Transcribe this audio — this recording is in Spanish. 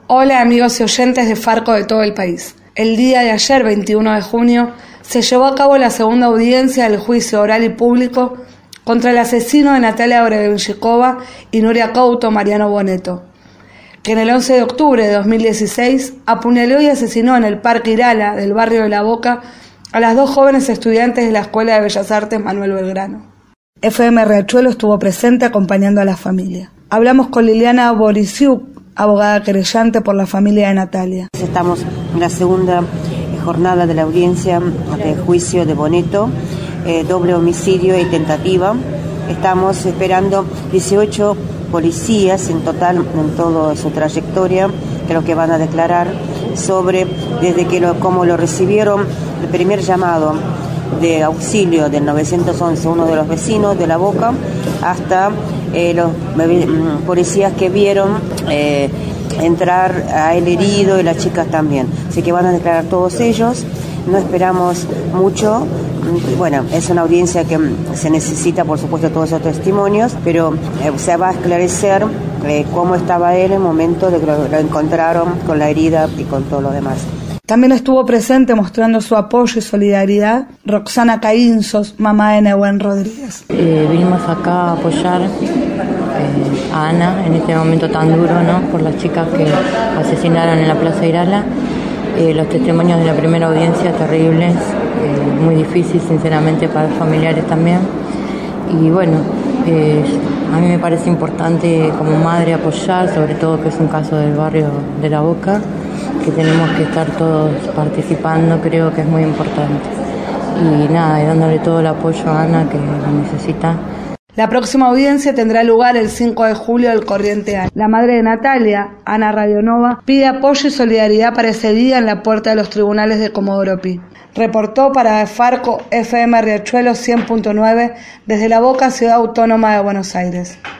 Hola amigos y oyentes de Farco de todo el país. El día de ayer, 21 de junio, se llevó a cabo la segunda audiencia del juicio oral y público contra el asesino de Natalia Grebenjikova y Nuria Couto, Mariano Boneto, que en el 11 de octubre de 2016 apuñaló y asesinó en el Parque Irala del barrio de La Boca a las dos jóvenes estudiantes de la Escuela de Bellas Artes Manuel Belgrano. FM Riachuelo estuvo presente acompañando a la familia. Hablamos con Liliana Borisiuk, abogada querellante por la familia de Natalia. Estamos en la segunda jornada de la audiencia de juicio de Boneto, doble homicidio y tentativa. Estamos esperando 18 policías en total en toda su trayectoria, que lo que van a declarar sobre desde que cómo lo recibieron, el primer llamado de auxilio del 911, uno de los vecinos de La Boca, hasta los policías que vieron entrar a el herido y las chicas también. Así que van a declarar todos ellos. No esperamos mucho. Bueno, es una audiencia que se necesita, por supuesto, todos esos testimonios, pero se va a esclarecer cómo estaba él en el momento de que lo encontraron con la herida y con todo lo demás. También estuvo presente mostrando su apoyo y solidaridad Roxana Caínzos, mamá de Nehuen Rodríguez. Vinimos acá a apoyar a Ana en este momento tan duro, ¿no? Por las chicas que asesinaron en la Plaza Irala. Los testimonios de la primera audiencia terribles, muy difícil sinceramente para los familiares también. Y bueno, a mí me parece importante como madre apoyar, sobre todo que es un caso del barrio de La Boca, que tenemos que estar todos participando, creo que es muy importante. Y nada, y dándole todo el apoyo a Ana que lo necesita. La próxima audiencia tendrá lugar el 5 de julio del corriente año. La madre de Natalia, Ana Radionova, pide apoyo y solidaridad para ese día en la puerta de los tribunales de Comodoro Pi. Reportó para Farco FM Riachuelo 100.9 desde La Boca, Ciudad Autónoma de Buenos Aires.